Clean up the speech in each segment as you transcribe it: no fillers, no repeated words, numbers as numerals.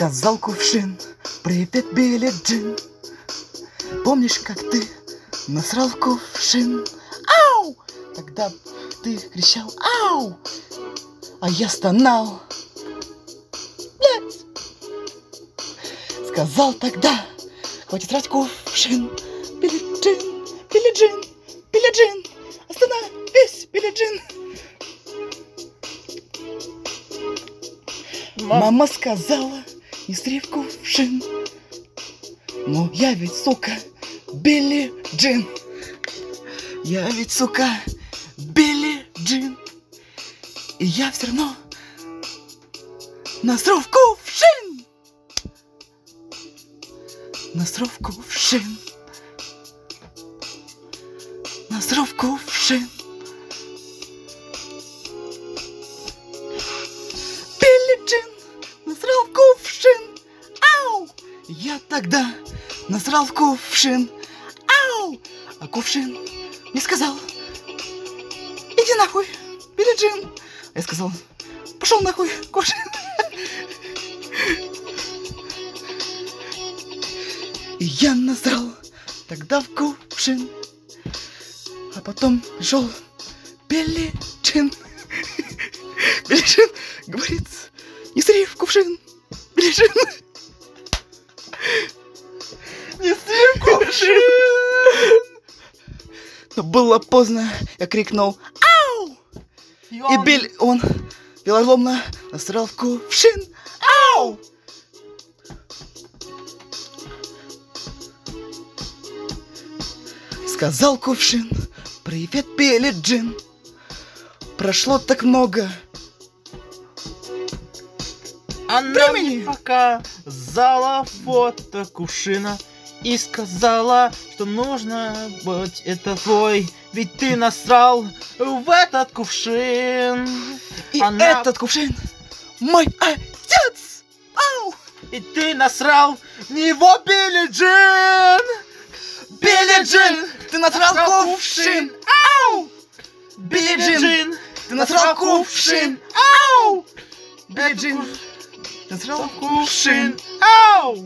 Сказал кувшин: привет, Билли Джин. Помнишь, как ты насрал в кувшин? Ау! Тогда ты кричал ау! А я стонал. Блять! Сказал тогда: хватит срать кувшин. Билли Джин, Билли Джин, Билли Джин, остановись, Билли Джин. Мама сказала: не сри в кувшин. Но я ведь, сука, Билли Джин. Я ведь, сука, Билли Джин. И я все равно насру в кувшин. Насру в кувшин. Насру в кувшин. Билли Джин насрал в кувшин. Ау! Я тогда насрал в кувшин. Ау! А кувшин мне сказал: иди нахуй, Билли Джин. А я сказал: пошел нахуй, кувшин. И я насрал тогда в кувшин. А потом пришел Билли Джин. Билли Джин говорит: не сри в кувшин, Билли Джин. Не сри в кувшин. Но было поздно, я крикнул ау! И Билли, он велоломно насрал в кувшин. Ау! Сказал кувшин: привет, Билли Джин. Прошло так много. Она мне показала фото кувшина и сказала, что нужно быть это твой, ведь ты насрал в этот кувшин. И этот кувшин мой отец. Ау! И ты насрал в него, Билли Джин. Билли Джин, ты насрал в кувшин. Ау! Билли Джин, ты насрал в кувшин. Ау! Билли Джин, ты насрал в кувшин. Ау!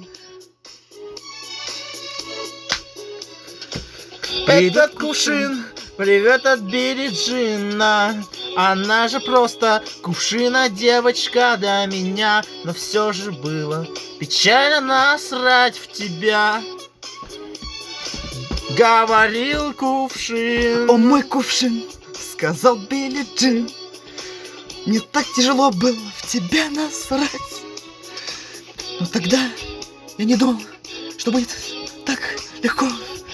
Привет, кувшин, привет от Билли Джина. Она же просто кувшина девочка для меня. Но все же было печально насрать в тебя. Говорил кувшин. О, мой кувшин, сказал Билли Джин, мне так тяжело было в тебя насрать. Но тогда я не думал, что будет так легко.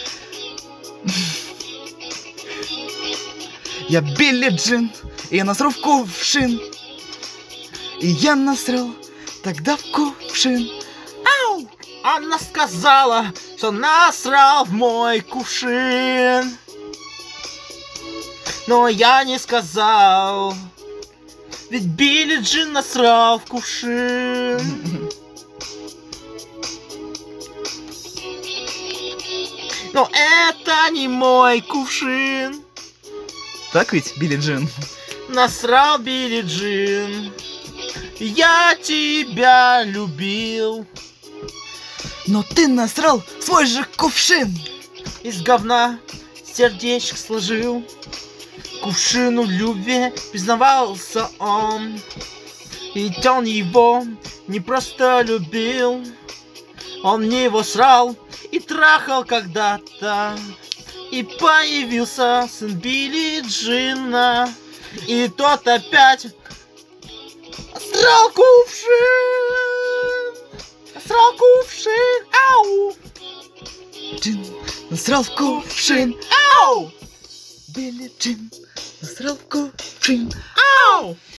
Я Билли Джин, и я насрал в кувшин. И я насрал тогда в кувшин. Ау! Она сказала, что насрал в мой кувшин. Но я не сказал, ведь Билли Джин насрал в кувшин. Но это не мой кувшин. Так ведь, Билли Джин? Насрал Билли Джин. Я тебя любил. Но ты насрал свой же кувшин. Из говна сердечко сложил. Кувшину любви признавался он. Ведь он его не просто любил. Он в него срал и трахал когда-то. И появился сын Билли Джина. И тот опять насрал кувшин. Насрал кувшин. Ау! Джин насрал в кувшин. Ау! Билли Джин насрал в кувшин. Ау!